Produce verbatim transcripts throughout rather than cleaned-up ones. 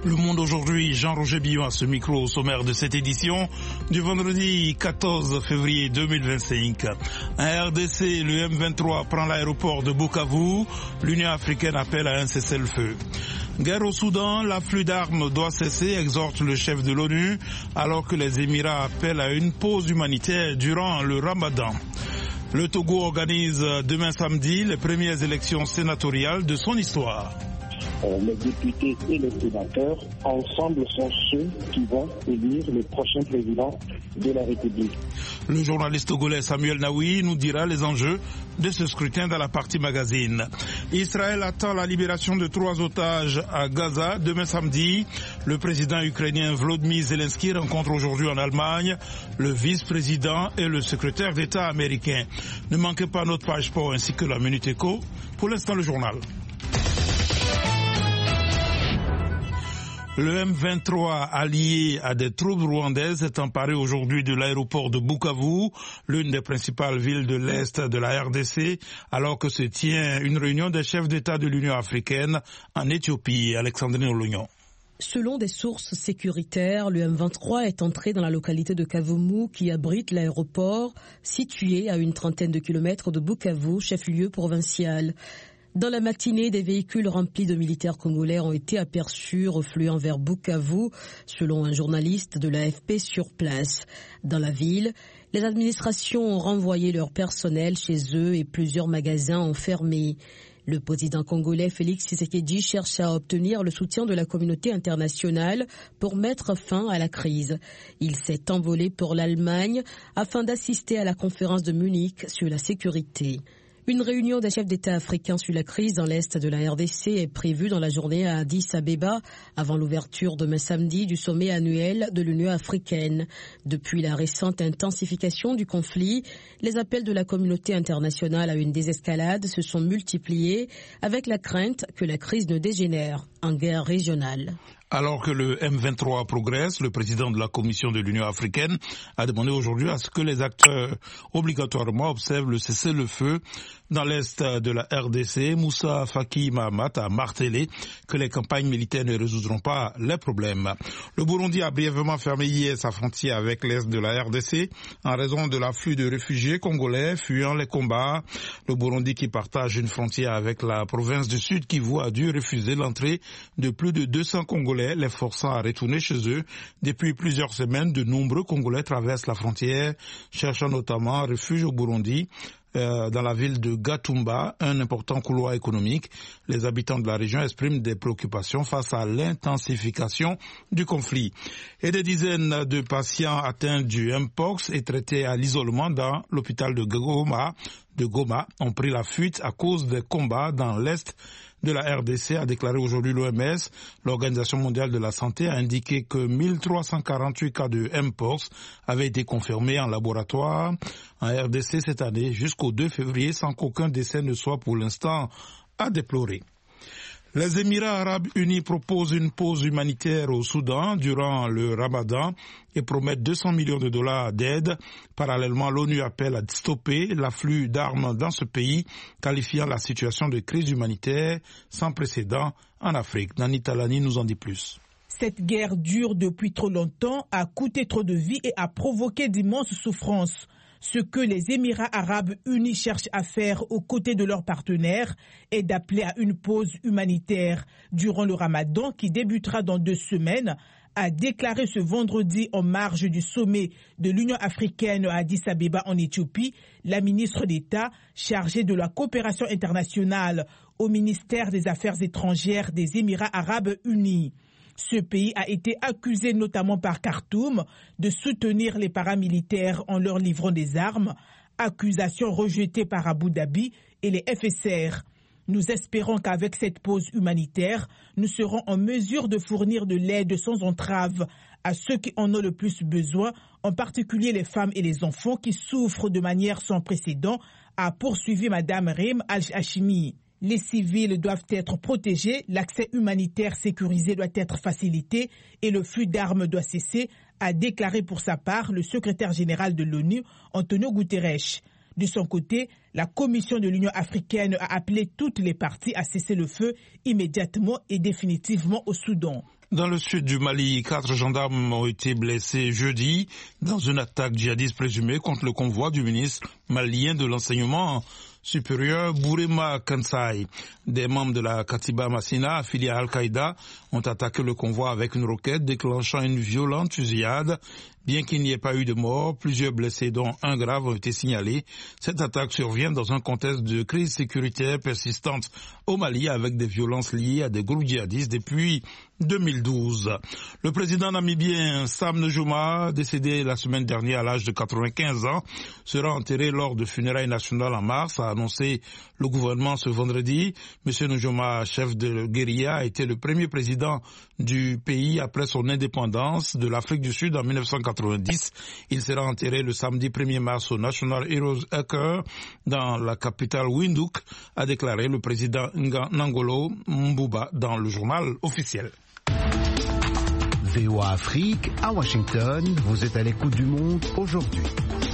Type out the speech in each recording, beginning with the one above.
Le Monde aujourd'hui, Jean-Roger Billon à ce micro au sommaire de cette édition du vendredi quatorze février deux mille vingt-cinq. En R D C, le M vingt-trois prend l'aéroport de Bukavu. L'Union africaine appelle à un cessez-le-feu. Guerre au Soudan, l'afflux d'armes doit cesser, exhorte le chef de l'ONU, alors que les Émirats appellent à une pause humanitaire durant le Ramadan. Le Togo organise demain samedi les premières élections sénatoriales de son histoire. Les députés et les sénateurs, ensemble, sont ceux qui vont élire le prochain président de la République. Le journaliste togolais Samuel Naoui nous dira les enjeux de ce scrutin dans la partie magazine. Israël attend la libération de trois otages à Gaza demain samedi. Le président ukrainien Volodymyr Zelensky rencontre aujourd'hui en Allemagne le vice-président et le secrétaire d'État américain. Ne manquez pas notre page sport ainsi que la Minute Éco. Pour l'instant, le journal. Le M vingt-trois, allié à des troupes rwandaises, est emparé aujourd'hui de l'aéroport de Bukavu, l'une des principales villes de l'Est de la R D C, alors que se tient une réunion des chefs d'État de l'Union africaine en Éthiopie. Alexandrine Olognon. Selon des sources sécuritaires, le M vingt-trois est entré dans la localité de Kavumu qui abrite l'aéroport, situé à une trentaine de kilomètres de Bukavu, chef-lieu provincial. Dans la matinée, des véhicules remplis de militaires congolais ont été aperçus refluant vers Bukavu, selon un journaliste de l'A F P sur place. Dans la ville, les administrations ont renvoyé leur personnel chez eux et plusieurs magasins ont fermé. Le président congolais Félix Tshisekedi cherche à obtenir le soutien de la communauté internationale pour mettre fin à la crise. Il s'est envolé pour l'Allemagne afin d'assister à la conférence de Munich sur la sécurité. Une réunion des chefs d'État africains sur la crise dans l'Est de la R D C est prévue dans la journée à Addis Abeba, avant l'ouverture demain samedi du sommet annuel de l'Union africaine. Depuis la récente intensification du conflit, les appels de la communauté internationale à une désescalade se sont multipliés, avec la crainte que la crise ne dégénère en guerre régionale. Alors que le M vingt-trois progresse, le président de la Commission de l'Union africaine a demandé aujourd'hui à ce que les acteurs obligatoirement observent le cessez-le-feu dans l'Est de la R D C. Moussa Faki Mahamat a martelé que les campagnes militaires ne résoudront pas les problèmes. Le Burundi a brièvement fermé hier sa frontière avec l'Est de la R D C en raison de l'afflux de réfugiés congolais fuyant les combats. Le Burundi, qui partage une frontière avec la province du Sud Kivu, a dû refuser l'entrée de plus de deux cents Congolais, les forçant à retourner chez eux. Depuis plusieurs semaines, de nombreux Congolais traversent la frontière, cherchant notamment un refuge au Burundi. Euh, dans la ville de Gatumba, un important couloir économique. Les habitants de la région expriment des préoccupations face à l'intensification du conflit. Et des dizaines de patients atteints du Mpox et traités à l'isolement dans l'hôpital de Goma, de Goma ont pris la fuite à cause des combats dans l'Est de la R D C, a déclaré aujourd'hui l'O M S. L'Organisation mondiale de la santé a indiqué que mille trois cent quarante-huit cas de Mpox avaient été confirmés en laboratoire en R D C cette année jusqu'au deux février, sans qu'aucun décès ne soit pour l'instant à déplorer. Les Émirats arabes unis proposent une pause humanitaire au Soudan durant le Ramadan et promettent deux cents millions de dollars d'aide. Parallèlement, l'ONU appelle à stopper l'afflux d'armes dans ce pays, qualifiant la situation de crise humanitaire sans précédent en Afrique. Nani Talani nous en dit plus. Cette guerre dure depuis trop longtemps, a coûté trop de vies et a provoqué d'immenses souffrances. Ce que les Émirats arabes unis cherchent à faire aux côtés de leurs partenaires est d'appeler à une pause humanitaire durant le Ramadan qui débutera dans deux semaines, a déclaré ce vendredi en marge du sommet de l'Union africaine à Addis Abeba en Éthiopie la ministre d'État chargée de la coopération internationale au ministère des Affaires étrangères des Émirats arabes unis. Ce pays a été accusé notamment par Khartoum de soutenir les paramilitaires en leur livrant des armes, accusation rejetée par Abu Dhabi et les F S R. Nous espérons qu'avec cette pause humanitaire, nous serons en mesure de fournir de l'aide sans entrave à ceux qui en ont le plus besoin, en particulier les femmes et les enfants qui souffrent de manière sans précédent, a poursuivi Madame Rim Al-Hashimi. Les civils doivent être protégés, l'accès humanitaire sécurisé doit être facilité et le flux d'armes doit cesser, a déclaré pour sa part le secrétaire général de l'ONU, Antonio Guterres. De son côté, la Commission de l'Union africaine a appelé toutes les parties à cesser le feu immédiatement et définitivement au Soudan. Dans le sud du Mali, quatre gendarmes ont été blessés jeudi dans une attaque djihadiste présumée contre le convoi du ministre malien de l'enseignement supérieur Bourema Kansai. Des membres de la Katiba Massina, affiliés à Al-Qaïda, ont attaqué le convoi avec une roquette, déclenchant une violente fusillade. Bien qu'il n'y ait pas eu de morts, plusieurs blessés, dont un grave, ont été signalés. Cette attaque survient dans un contexte de crise sécuritaire persistante au Mali, avec des violences liées à des groupes djihadistes depuis deux mille douze. Le président namibien Sam Nujoma, décédé la semaine dernière à l'âge de quatre-vingt-quinze ans, sera enterré lors de funérailles nationales en mars, a annoncé le gouvernement ce vendredi. Monsieur Nujoma, chef de guérilla, a été le premier président du pays après son indépendance de l'Afrique du Sud en mille neuf cent quatre-vingt-dix. Il sera enterré le samedi premier mars au National Heroes Acre dans la capitale Windhoek, a déclaré le président Ngolo Mbouba dans le journal officiel. V O A Afrique, à Washington, vous êtes à l'écoute du monde aujourd'hui.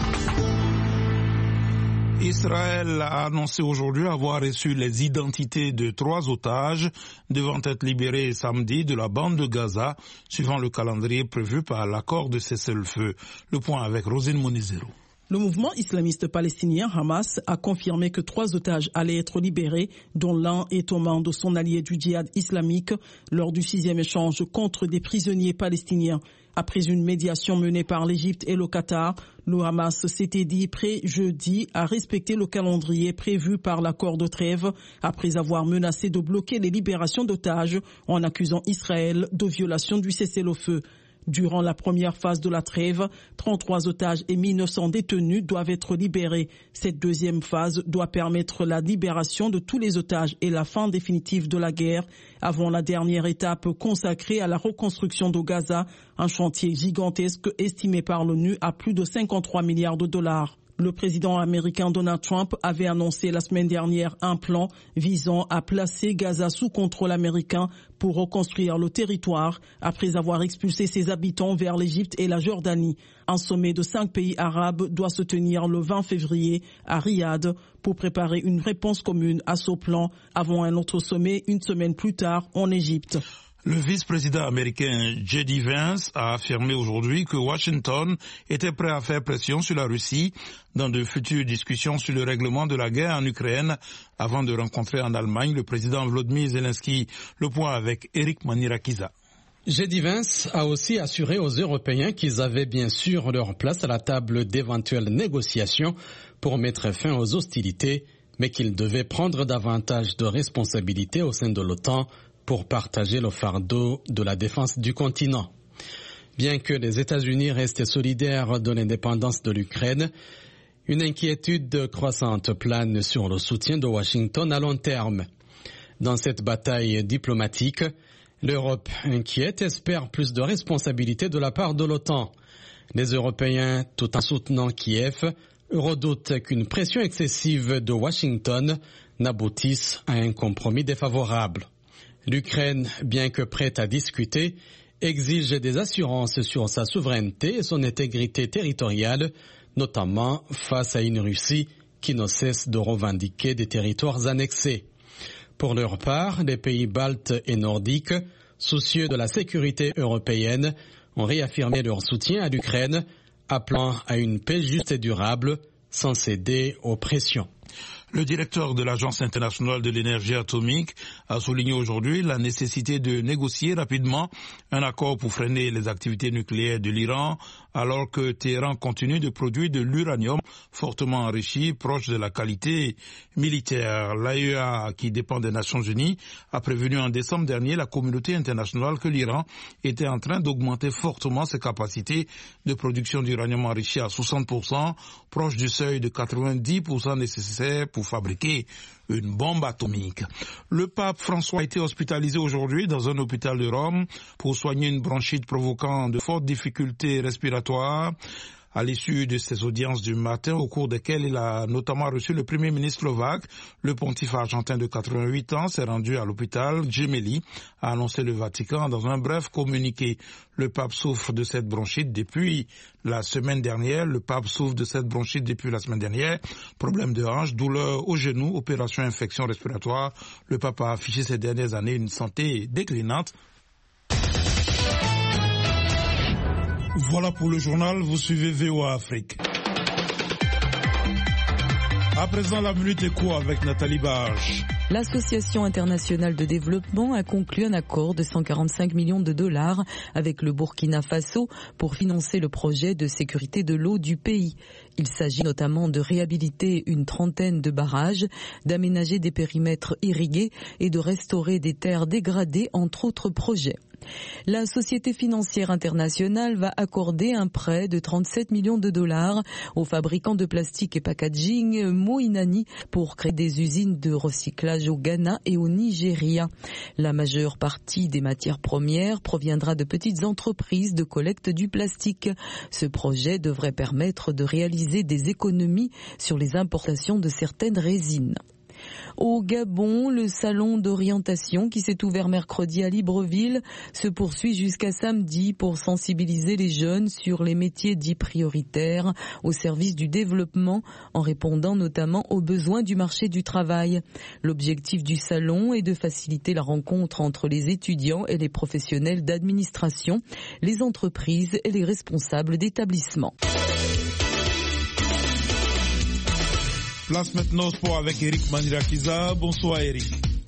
Israël a annoncé aujourd'hui avoir reçu les identités de trois otages devant être libérés samedi de la bande de Gaza, suivant le calendrier prévu par l'accord de cessez-le-feu. Le point avec Rosine Monizero. Le mouvement islamiste palestinien Hamas a confirmé que trois otages allaient être libérés, dont l'un est aux mains de son allié du djihad islamique lors du sixième échange contre des prisonniers palestiniens. Après une médiation menée par l'Égypte et le Qatar, le Hamas s'était dit prêt jeudi à respecter le calendrier prévu par l'accord de trêve, après avoir menacé de bloquer les libérations d'otages en accusant Israël de violation du cessez-le-feu. Durant la première phase de la trêve, trente-trois otages et mille neuf cents détenus doivent être libérés. Cette deuxième phase doit permettre la libération de tous les otages et la fin définitive de la guerre, avant la dernière étape consacrée à la reconstruction de Gaza, un chantier gigantesque estimé par l'ONU à plus de cinquante-trois milliards de dollars. Le président américain Donald Trump avait annoncé la semaine dernière un plan visant à placer Gaza sous contrôle américain pour reconstruire le territoire après avoir expulsé ses habitants vers l'Égypte et la Jordanie. Un sommet de cinq pays arabes doit se tenir le vingt février à Riyad pour préparer une réponse commune à ce plan avant un autre sommet une semaine plus tard en Égypte. Le vice-président américain J D Vance a affirmé aujourd'hui que Washington était prêt à faire pression sur la Russie dans de futures discussions sur le règlement de la guerre en Ukraine avant de rencontrer en Allemagne le président Volodymyr Zelensky. Le point avec Eric Manirakiza. J D Vance a aussi assuré aux Européens qu'ils avaient bien sûr leur place à la table d'éventuelles négociations pour mettre fin aux hostilités, mais qu'ils devaient prendre davantage de responsabilités au sein de l'OTAN pour partager le fardeau de la défense du continent. Bien que les États-Unis restent solidaires de l'indépendance de l'Ukraine, une inquiétude croissante plane sur le soutien de Washington à long terme. Dans cette bataille diplomatique, l'Europe inquiète espère plus de responsabilités de la part de l'OTAN. Les Européens, tout en soutenant Kiev, redoutent qu'une pression excessive de Washington n'aboutisse à un compromis défavorable. L'Ukraine, bien que prête à discuter, exige des assurances sur sa souveraineté et son intégrité territoriale, notamment face à une Russie qui ne cesse de revendiquer des territoires annexés. Pour leur part, les pays baltes et nordiques, soucieux de la sécurité européenne, ont réaffirmé leur soutien à l'Ukraine, appelant à une paix juste et durable, sans céder aux pressions. Le directeur de l'Agence internationale de l'énergie atomique a souligné aujourd'hui la nécessité de négocier rapidement un accord pour freiner les activités nucléaires de l'Iran, alors que Téhéran continue de produire de l'uranium fortement enrichi, proche de la qualité militaire. L'A E A, qui dépend des Nations Unies, a prévenu en décembre dernier la communauté internationale que l'Iran était en train d'augmenter fortement ses capacités de production d'uranium enrichi à soixante pour cent, proche du seuil de quatre-vingt-dix pour cent nécessaire pour fabriquer une bombe atomique. Le pape François a été hospitalisé aujourd'hui dans un hôpital de Rome pour soigner une bronchite provoquant de fortes difficultés respiratoires. À l'issue de ses audiences du matin, au cours desquelles il a notamment reçu le premier ministre slovaque, le pontife argentin de quatre-vingt-huit ans s'est rendu à l'hôpital Gemelli, a annoncé le Vatican dans un bref communiqué. Le pape souffre de cette bronchite depuis la semaine dernière. Le pape souffre de cette bronchite depuis la semaine dernière. Problème de hanche, douleur au genou, opération infection respiratoire. Le pape a affiché ces dernières années une santé déclinante. Voilà pour le journal, vous suivez V O A Afrique. À présent, la minute éco avec Nathalie Barge. L'Association internationale de développement a conclu un accord de cent quarante-cinq millions de dollars avec le Burkina Faso pour financer le projet de sécurité de l'eau du pays. Il s'agit notamment de réhabiliter une trentaine de barrages, d'aménager des périmètres irrigués et de restaurer des terres dégradées, entre autres projets. La Société financière internationale va accorder un prêt de trente-sept millions de dollars au fabricant de plastique et packaging Moinani pour créer des usines de recyclage au Ghana et au Nigeria. La majeure partie des matières premières proviendra de petites entreprises de collecte du plastique. Ce projet devrait permettre de réaliser des économies sur les importations de certaines résines. Au Gabon, le salon d'orientation qui s'est ouvert mercredi à Libreville se poursuit jusqu'à samedi pour sensibiliser les jeunes sur les métiers dits prioritaires au service du développement en répondant notamment aux besoins du marché du travail. L'objectif du salon est de faciliter la rencontre entre les étudiants et les professionnels d'administration, les entreprises et les responsables d'établissements. Place maintenant au sport avec Eric Manirakiza. Bonsoir Eric.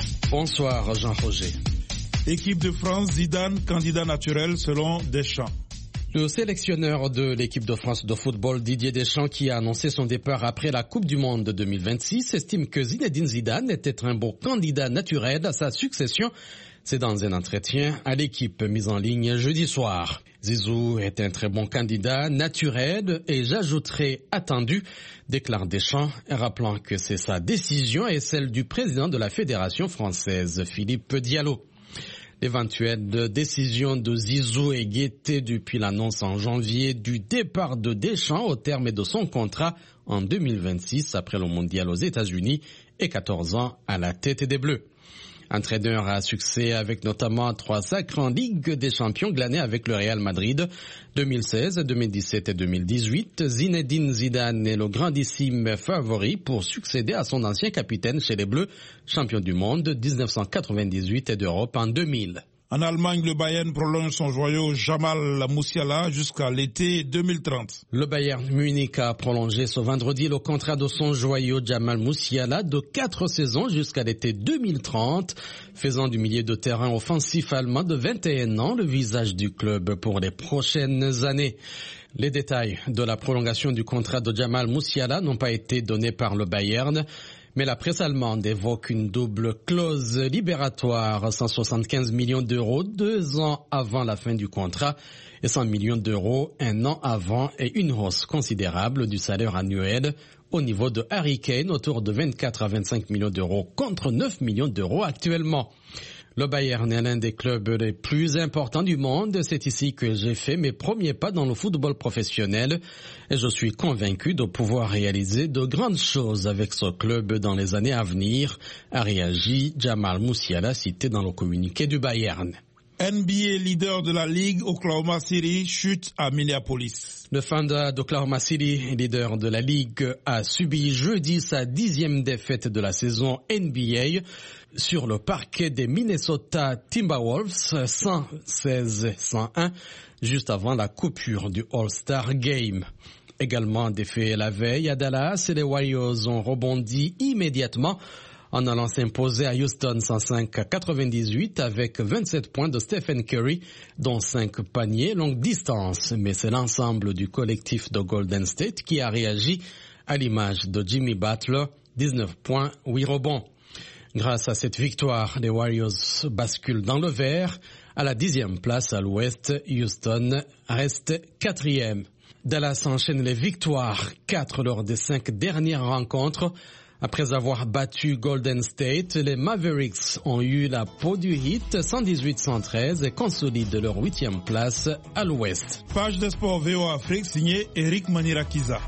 Bonsoir Jean-Roger. Équipe de France, Zidane, candidat naturel selon Deschamps. Le sélectionneur de l'équipe de France de football, Didier Deschamps, qui a annoncé son départ après la Coupe du Monde deux mille vingt-six, estime que Zinedine Zidane était un bon candidat naturel à sa succession. C'est dans un entretien à l'équipe mise en ligne jeudi soir. Zizou est un très bon candidat naturel et j'ajouterai attendu, déclare Deschamps, rappelant que c'est sa décision et celle du président de la Fédération française, Philippe Diallo. L'éventuelle décision de Zizou est guettée depuis l'annonce en janvier du départ de Deschamps au terme de son contrat en deux mille vingt-six après le mondial aux États-Unis et quatorze ans à la tête des Bleus. Entraîneur à succès avec notamment trois sacres en Ligue des Champions glanés avec le Real Madrid deux mille seize, deux mille dix-sept et deux mille dix-huit, Zinedine Zidane est le grandissime favori pour succéder à son ancien capitaine chez les Bleus, champion du monde dix-neuf cent quatre-vingt-dix-huit et d'Europe en deux mille. En Allemagne, le Bayern prolonge son joyau Jamal Musiala jusqu'à l'été deux mille trente. Le Bayern Munich a prolongé ce vendredi le contrat de son joyau Jamal Musiala de quatre saisons jusqu'à l'été deux mille trente, faisant du milieu de terrain offensif allemand de vingt et un ans le visage du club pour les prochaines années. Les détails de la prolongation du contrat de Jamal Musiala n'ont pas été donnés par le Bayern, mais la presse allemande évoque une double clause libératoire, cent soixante-quinze millions d'euros deux ans avant la fin du contrat et cent millions d'euros un an avant et une hausse considérable du salaire annuel au niveau de Harry Kane autour de vingt-quatre à vingt-cinq millions d'euros contre neuf millions d'euros actuellement. Le Bayern est l'un des clubs les plus importants du monde. C'est ici que j'ai fait mes premiers pas dans le football professionnel et je suis convaincu de pouvoir réaliser de grandes choses avec ce club dans les années à venir, a réagi Jamal Musiala, cité dans le communiqué du Bayern. N B A leader de la Ligue, Oklahoma City, chute à Minneapolis. Le Thunder d'Oklahoma City, leader de la Ligue, a subi jeudi sa dixième défaite de la saison N B A sur le parquet des Minnesota Timberwolves, cent seize à cent un, juste avant la coupure du All-Star Game. Également défait la veille à Dallas, les Warriors ont rebondi immédiatement en allant s'imposer à Houston cent cinq à quatre-vingt-dix-huit avec vingt-sept points de Stephen Curry, dont cinq paniers longue distance. Mais c'est l'ensemble du collectif de Golden State qui a réagi à l'image de Jimmy Butler, dix-neuf points, huit rebonds. Grâce à cette victoire, les Warriors basculent dans le vert. À la dixième place à l'ouest, Houston reste quatrième. Dallas enchaîne les victoires, quatre lors des cinq dernières rencontres. Après avoir battu Golden State, les Mavericks ont eu la peau du Heat cent dix-huit à cent treize et consolident leur huitième place à l'ouest. Page de sport V O A Afrique signée Eric Manirakiza.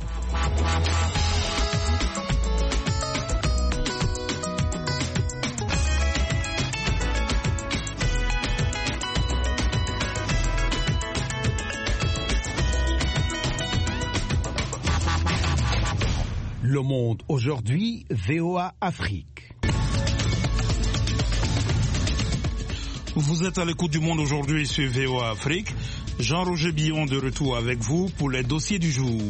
Le Monde aujourd'hui, V O A Afrique. Vous êtes à l'écoute du Monde aujourd'hui sur V O A Afrique. Jean-Roger Billon de retour avec vous pour les dossiers du jour.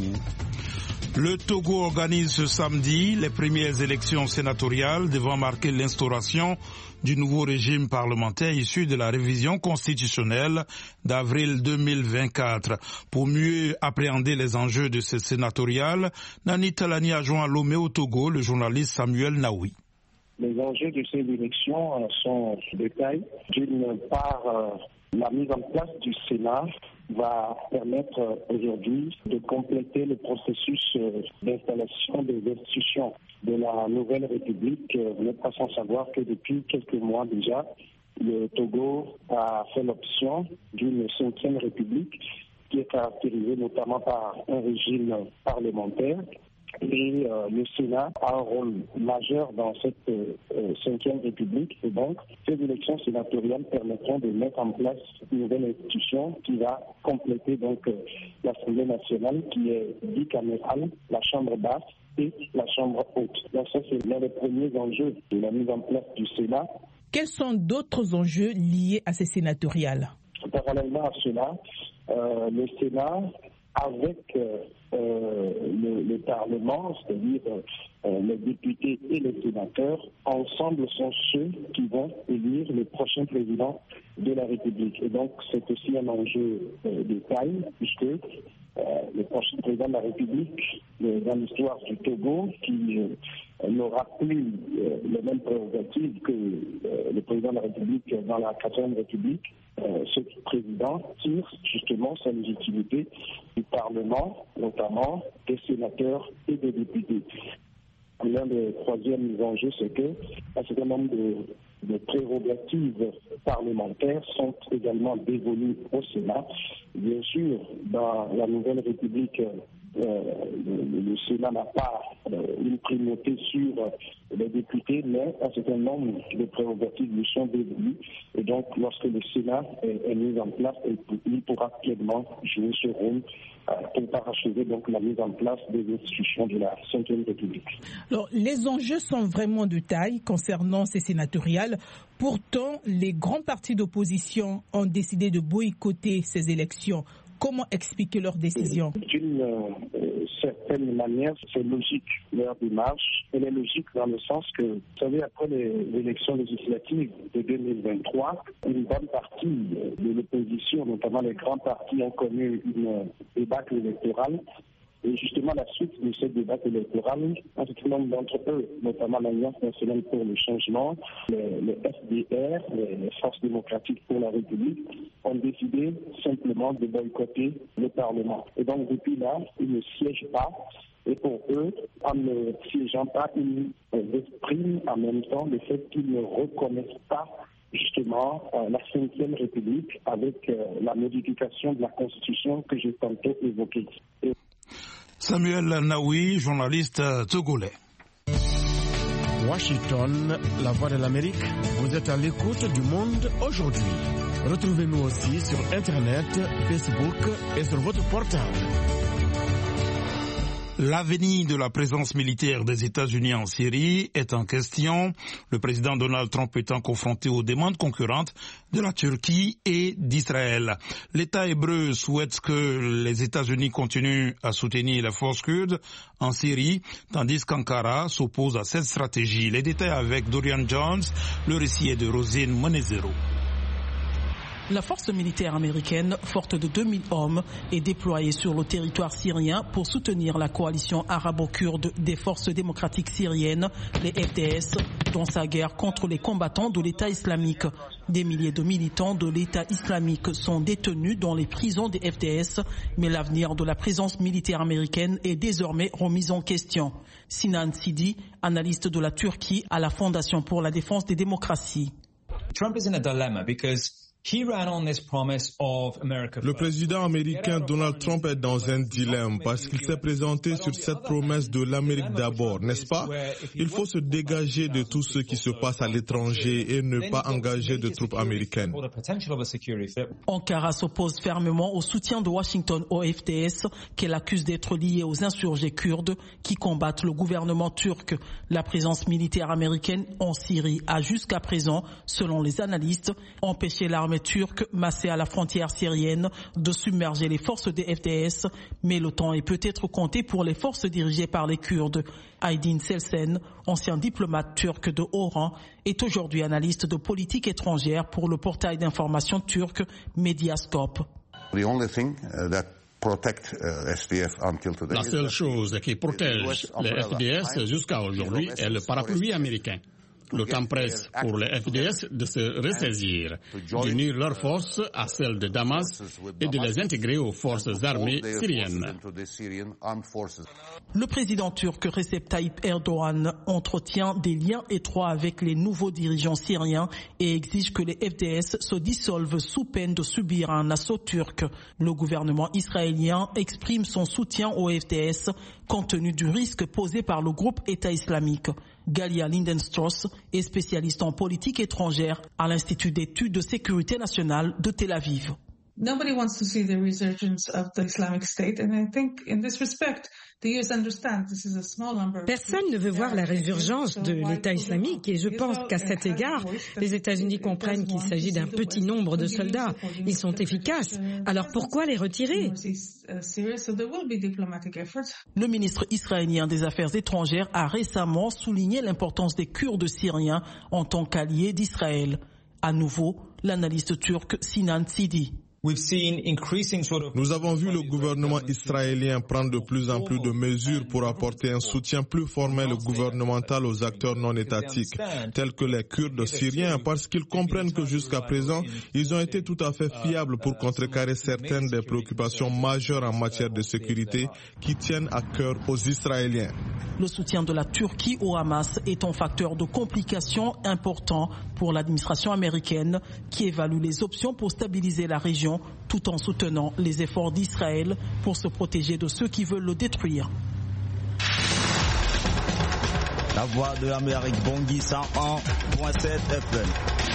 Le Togo organise ce samedi les premières élections sénatoriales devant marquer l'instauration du nouveau régime parlementaire issu de la révision constitutionnelle d'avril deux mille vingt-quatre. Pour mieux appréhender les enjeux de ces sénatoriales, Nani Talani a joint à Lomé au Togo le journaliste Samuel Naoui. Les enjeux de ces élections sont de taille. D'une part, la mise en place du Sénat va permettre aujourd'hui de compléter le processus d'installation des institutions de la nouvelle République. Vous n'êtes pas sans savoir que depuis quelques mois déjà, le Togo a fait l'option d'une cinquième République qui est caractérisée notamment par un régime parlementaire. Et euh, le Sénat a un rôle majeur dans cette euh, cinquième République. Et donc, ces élections sénatoriales permettront de mettre en place une nouvelle institution qui va compléter donc euh, l'Assemblée nationale qui est bicamérale, la Chambre basse et la Chambre haute. Donc ça, c'est l'un des premiers enjeux de la mise en place du Sénat. Quels sont d'autres enjeux liés à ces sénatoriales? Parallèlement à cela, euh, le Sénat, avec euh, euh, le, le Parlement, c'est-à-dire euh, les députés et les sénateurs, ensemble sont ceux qui vont élire le prochain président de la République. Et donc, c'est aussi un enjeu euh, de taille, puisque euh, le prochain président de la République, euh, dans l'histoire du Togo, qui euh, n'aura plus euh, les mêmes prérogatives que euh, le président de la République dans la quatrième République, Euh, ce président tire justement sa légitimité du Parlement, notamment des sénateurs et des députés. L'un des troisièmes enjeux, c'est que un certain nombre de, de prérogatives parlementaires sont également dévolues au Sénat. Bien sûr, dans la nouvelle République, euh, le, le Sénat n'a pas euh, une primauté sur euh, les députés, mais un certain nombre de prérogatives lui sont dévolues. Et donc, lorsque le Sénat est, est mis en place, il pourra pleinement jouer ce rôle euh, pour parachever donc la mise en place des institutions de la cinquième République. Alors, les enjeux sont vraiment de taille concernant ces sénatoriales. Pourtant, les grands partis d'opposition ont décidé de boycotter ces élections. Comment expliquer leur décision? D'une euh, certaine manière, c'est logique, leur démarche. Elle est logique dans le sens que, vous savez, après les élections législatives de deux mille vingt-trois, une bonne partie de l'opposition, notamment les grands partis, ont connu une débâcle électorale. Et justement, la suite de ce débat électoral, un certain nombre d'entre eux, notamment l'Alliance nationale pour le changement, les, les F D R, les Forces démocratiques pour la République, ont décidé simplement de boycotter le Parlement. Et donc, depuis là, ils ne siègent pas. Et pour eux, en ne siégeant pas, ils expriment en même temps le fait qu'ils ne reconnaissent pas justement euh, la cinquième République avec euh, la modification de la Constitution que j'ai tantôt évoquée. Et Samuel Naoui, journaliste togolais. Washington, la voix de l'Amérique, vous êtes à l'écoute du monde aujourd'hui. Retrouvez-nous aussi sur Internet, Facebook et sur votre portable. L'avenir de la présence militaire des États-Unis en Syrie est en question. Le président Donald Trump étant confronté aux demandes concurrentes de la Turquie et d'Israël. L'État hébreu souhaite que les États-Unis continuent à soutenir les forces kurdes en Syrie, tandis qu'Ankara s'oppose à cette stratégie. Les détails avec Dorian Jones, le récit est de Rosine Monezero. La force militaire américaine, forte de deux mille hommes, est déployée sur le territoire syrien pour soutenir la coalition arabo-kurde des forces démocratiques syriennes, les F D S, dans sa guerre contre les combattants de l'État islamique. Des milliers de militants de l'État islamique sont détenus dans les prisons des F D S, mais l'avenir de la présence militaire américaine est désormais remis en question. Sinan Sidi, analyste de la Turquie à la Fondation pour la défense des démocraties. Trump is in a dilemma because Le président américain Donald Trump est dans un dilemme parce qu'il s'est présenté sur cette promesse de l'Amérique d'abord, n'est-ce pas? Il faut se dégager de tout ce qui se passe à l'étranger et ne pas engager de troupes américaines. Ankara s'oppose fermement au soutien de Washington au F D S, qu'elle accuse d'être lié aux insurgés kurdes qui combattent le gouvernement turc. La présence militaire américaine en Syrie a jusqu'à présent, selon les analystes, empêché l'armée l'armée turque massée à la frontière syrienne de submerger les forces des F D S, mais le temps est peut-être compté pour les forces dirigées par les Kurdes. Aydin Selsen, ancien diplomate turc de haut rang, est aujourd'hui analyste de politique étrangère pour le portail d'information turc Mediascope. The only thing that protect uh, S D F until today. La seule chose qui protège les F D S jusqu'à aujourd'hui est le parapluie américain. Le temps presse pour les F D S de se ressaisir, d'unir leurs forces à celles de Damas et de les intégrer aux forces armées syriennes. Le président turc Recep Tayyip Erdogan entretient des liens étroits avec les nouveaux dirigeants syriens et exige que les F D S se dissolvent sous peine de subir un assaut turc. Le gouvernement israélien exprime son soutien aux F D S compte tenu du risque posé par le groupe État islamique. Galia Lindenstrauss est spécialiste en politique étrangère à l'Institut d'études de sécurité nationale de Tel Aviv. Nobody wants to see the resurgence of the Islamic State, and I think in this respect, the U S understands this is a small number. Personne ne veut voir la résurgence de l'État islamique et je pense qu'à cet égard, les États-Unis comprennent qu'il s'agit d'un petit nombre de soldats. Ils sont efficaces. Alors pourquoi les retirer? Le ministre israélien des Affaires étrangères a récemment souligné l'importance des Kurdes syriens en tant qu'alliés d'Israël. À nouveau, l'analyste turc Sinan Sidi. Nous avons vu le gouvernement israélien prendre de plus en plus de mesures pour apporter un soutien plus formel gouvernemental aux acteurs non étatiques, tels que les Kurdes syriens, parce qu'ils comprennent que jusqu'à présent, ils ont été tout à fait fiables pour contrecarrer certaines des préoccupations majeures en matière de sécurité qui tiennent à cœur aux Israéliens. Le soutien de la Turquie au Hamas est un facteur de complication important pour l'administration américaine qui évalue les options pour stabiliser la région tout en soutenant les efforts d'Israël pour se protéger de ceux qui veulent le détruire. La voix de l'Amérique, Bangui cent un virgule sept F M.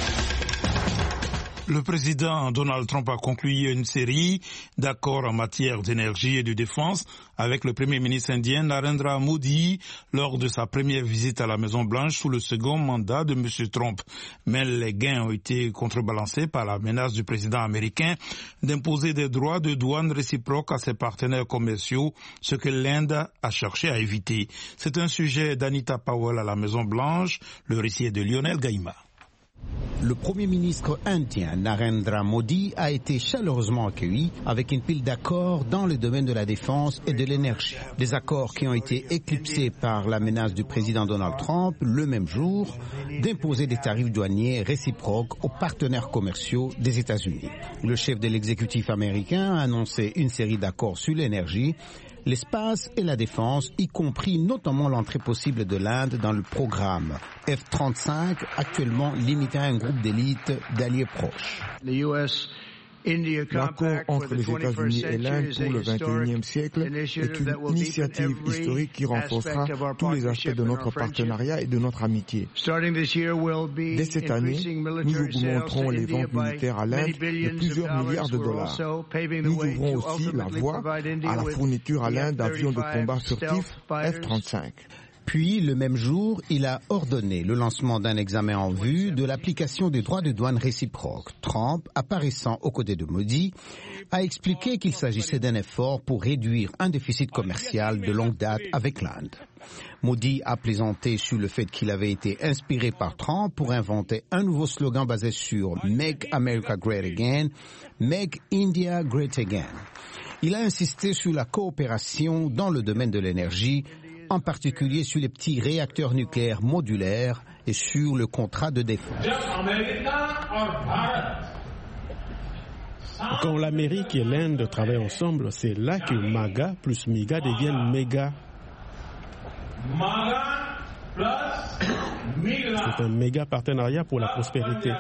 Le président Donald Trump a conclu une série d'accords en matière d'énergie et de défense avec le premier ministre indien Narendra Modi lors de sa première visite à la Maison-Blanche sous le second mandat de M. Trump. Mais les gains ont été contrebalancés par la menace du président américain d'imposer des droits de douane réciproques à ses partenaires commerciaux, ce que l'Inde a cherché à éviter. C'est un sujet d'Anita Powell à la Maison-Blanche. Le récit est de Lionel Gaïma. Le Premier ministre indien Narendra Modi a été chaleureusement accueilli avec une pile d'accords dans le domaine de la défense et de l'énergie. Des accords qui ont été éclipsés par la menace du président Donald Trump le même jour d'imposer des tarifs douaniers réciproques aux partenaires commerciaux des États-Unis. Le chef de l'exécutif américain a annoncé une série d'accords sur l'énergie, l'espace et la défense, y compris notamment l'entrée possible de l'Inde dans le programme F trente-cinq, actuellement limité à un groupe d'élite d'alliés proches. L'accord entre les États-Unis et l'Inde pour le vingt et unième siècle est une initiative historique qui renforcera tous les aspects de notre partenariat et de notre amitié. Dès cette année, nous augmenterons les ventes militaires à l'Inde de plusieurs milliards de dollars. Nous ouvrons aussi la voie à la fourniture à l'Inde d'avions de combat furtifs F trente-cinq. Puis, le même jour, il a ordonné le lancement d'un examen en vue de l'application des droits de douane réciproques. Trump, apparaissant aux côtés de Modi, a expliqué qu'il s'agissait d'un effort pour réduire un déficit commercial de longue date avec l'Inde. Modi a plaisanté sur le fait qu'il avait été inspiré par Trump pour inventer un nouveau slogan basé sur « Make America Great Again »,« Make India Great Again ». Il a insisté sur la coopération dans le domaine de l'énergie, en particulier sur les petits réacteurs nucléaires modulaires et sur le contrat de défense. Quand l'Amérique et l'Inde travaillent ensemble, c'est là que MAGA plus MIGA deviennent méga. C'est un méga partenariat pour la prospérité.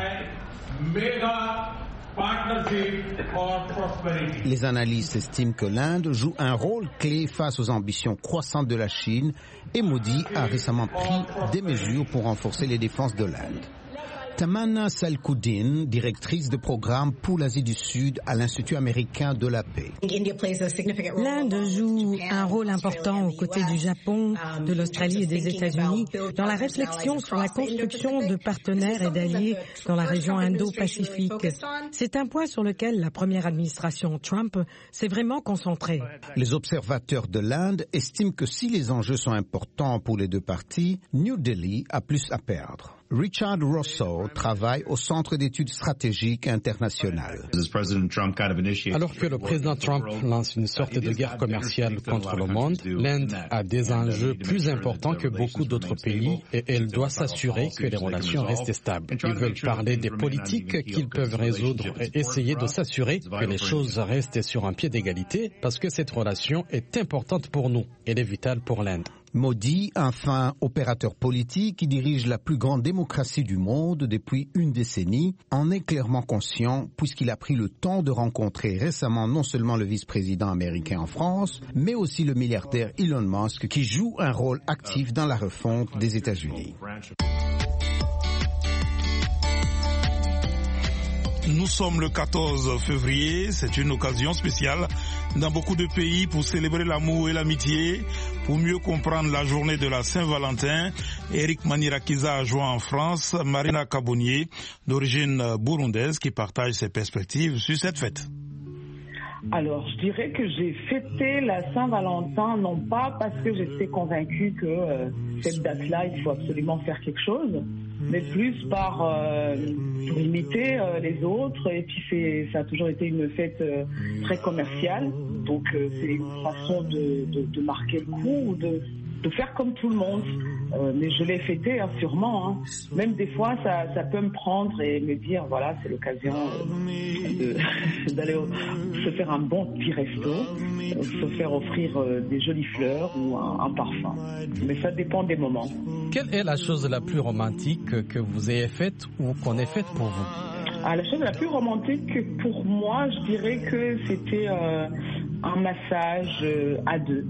Les analystes estiment que l'Inde joue un rôle clé face aux ambitions croissantes de la Chine et Modi a récemment pris des mesures pour renforcer les défenses de l'Inde. Tamana Salkoudine, directrice de programme pour l'Asie du Sud à l'Institut américain de la paix. L'Inde joue un rôle important aux côtés du Japon, de l'Australie et des États-Unis dans la réflexion sur la construction de partenaires et d'alliés dans la région Indo-Pacifique. C'est un point sur lequel la première administration Trump s'est vraiment concentrée. Les observateurs de l'Inde estiment que si les enjeux sont importants pour les deux parties, New Delhi a plus à perdre. Richard Rosso travaille au Centre d'études stratégiques internationales. Alors que le président Trump lance une sorte de guerre commerciale contre le monde, l'Inde a des enjeux plus importants que beaucoup d'autres pays et elle doit s'assurer que les relations restent stables. Ils veulent parler des politiques qu'ils peuvent résoudre et essayer de s'assurer que les choses restent sur un pied d'égalité parce que cette relation est importante pour nous. Elle est vitale pour l'Inde. Modi, enfin opérateur politique qui dirige la plus grande démocratie du monde depuis une décennie, en est clairement conscient puisqu'il a pris le temps de rencontrer récemment non seulement le vice-président américain en France, mais aussi le milliardaire Elon Musk qui joue un rôle actif dans la refonte des États-Unis. Nous sommes le quatorze février, c'est une occasion spéciale dans beaucoup de pays pour célébrer l'amour et l'amitié, pour mieux comprendre la journée de la Saint-Valentin. Eric Manirakiza a joint en France Marina Kabonier, d'origine burundaise, qui partage ses perspectives sur cette fête. Alors, je dirais que j'ai fêté la Saint-Valentin, non pas parce que j'étais convaincue que euh, cette date-là, il faut absolument faire quelque chose, mais plus par euh, pour imiter euh, les autres. Et puis c'est ça a toujours été une fête euh, très commerciale, donc euh, c'est une façon de, de, de marquer le coup ou de de faire comme tout le monde. Euh, mais je l'ai fêté, hein, sûrement. Hein. Même des fois, ça, ça peut me prendre et me dire, voilà, c'est l'occasion euh, de, d'aller au, se faire un bon petit resto, euh, se faire offrir euh, des jolies fleurs ou un, un parfum. Mais ça dépend des moments. Quelle est la chose la plus romantique que vous ayez faite ou qu'on ait faite pour vous? Ah, la chose la plus romantique pour moi, je dirais que c'était euh, un massage euh, à deux.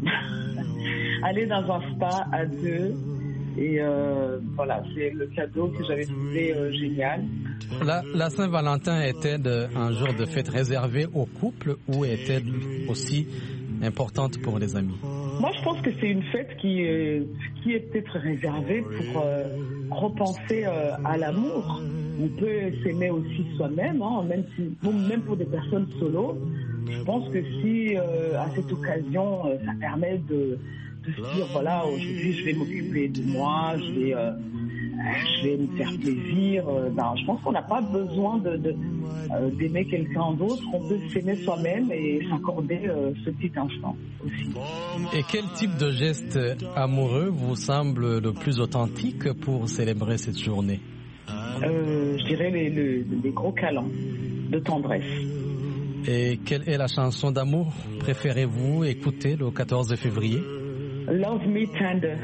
Aller dans un spa à deux. Et euh, voilà, c'est le cadeau que j'avais trouvé euh, génial. La, la Saint-Valentin est-elle un jour de fête réservé aux couples ou est-elle aussi importante pour les amis? Moi, je pense que c'est une fête qui, euh, qui est peut-être réservée pour euh, repenser euh, à l'amour. On peut s'aimer aussi soi-même, hein, même, si, même pour des personnes solo. Je pense que si, euh, à cette occasion, euh, ça permet de, de se dire, voilà, aujourd'hui, je vais m'occuper de moi, je vais, euh, je vais me faire plaisir. Euh, ben, je pense qu'on n'a pas besoin de, de, euh, d'aimer quelqu'un d'autre. On peut s'aimer soi-même et s'accorder euh, ce petit instant aussi. Et quel type de geste amoureux vous semble le plus authentique pour célébrer cette journée? Euh, je dirais les, les, les gros câlins de tendresse. Et quelle est la chanson d'amour préférez-vous écouter le quatorze février? Love Me Tender.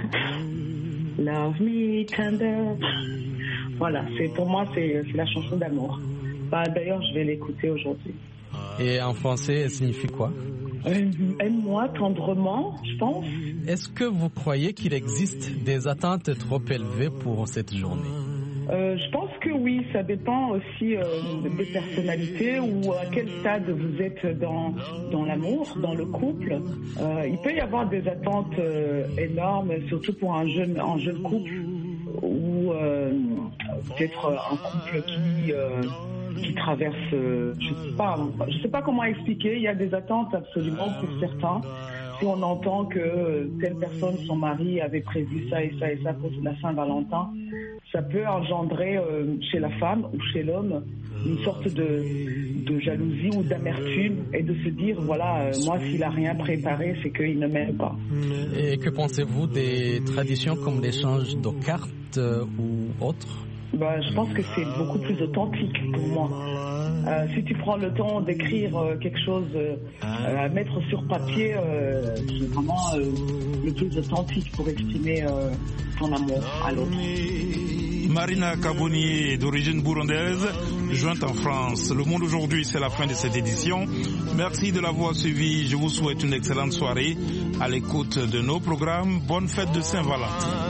Love Me Tender. Voilà, c'est, pour moi, c'est, c'est la chanson d'amour. Bah, d'ailleurs, je vais l'écouter aujourd'hui. Et en français, elle signifie quoi? euh, Aime-moi tendrement, je pense. Est-ce que vous croyez qu'il existe des attentes trop élevées pour cette journée? Euh, je pense que oui, ça dépend aussi euh, des personnalités ou à quel stade vous êtes dans dans l'amour, dans le couple. Euh, il peut y avoir des attentes euh, énormes, surtout pour un jeune un jeune couple ou euh, peut-être un couple qui euh, qui traverse, euh, je sais pas, je sais pas comment expliquer. Il y a des attentes absolument pour certains. Si on entend que telle personne, son mari avait prévu ça et ça et ça pour la Saint-Valentin, ça peut engendrer euh, chez la femme ou chez l'homme une sorte de, de jalousie ou d'amertume et de se dire, voilà, euh, moi, s'il n'a rien préparé, c'est qu'il ne m'aime pas. Et que pensez-vous des traditions comme l'échange de cartes euh, ou autres? Bah, je pense que c'est beaucoup plus authentique pour moi. Euh, si tu prends le temps d'écrire euh, quelque chose euh, à mettre sur papier, euh, c'est vraiment euh, le plus authentique pour exprimer euh, ton amour à l'autre. Marina Kabonier, d'origine burundaise, jointe en France. Le Monde aujourd'hui, c'est la fin de cette édition. Merci de l'avoir suivi. Je vous souhaite une excellente soirée à l'écoute de nos programmes. Bonne fête de Saint-Valentin.